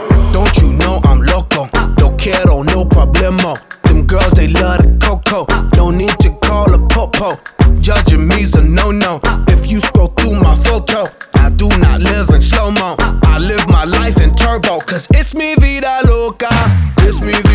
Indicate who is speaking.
Speaker 1: Don't you know I'm loco? No quiero, no problemo. Them girls, they love the coco. No need to call a popo. Judging me's a no-no. If you scroll through my photo, I do not live in slow-mo. I live my life in turbo, cause it's mi vida loca. It's mi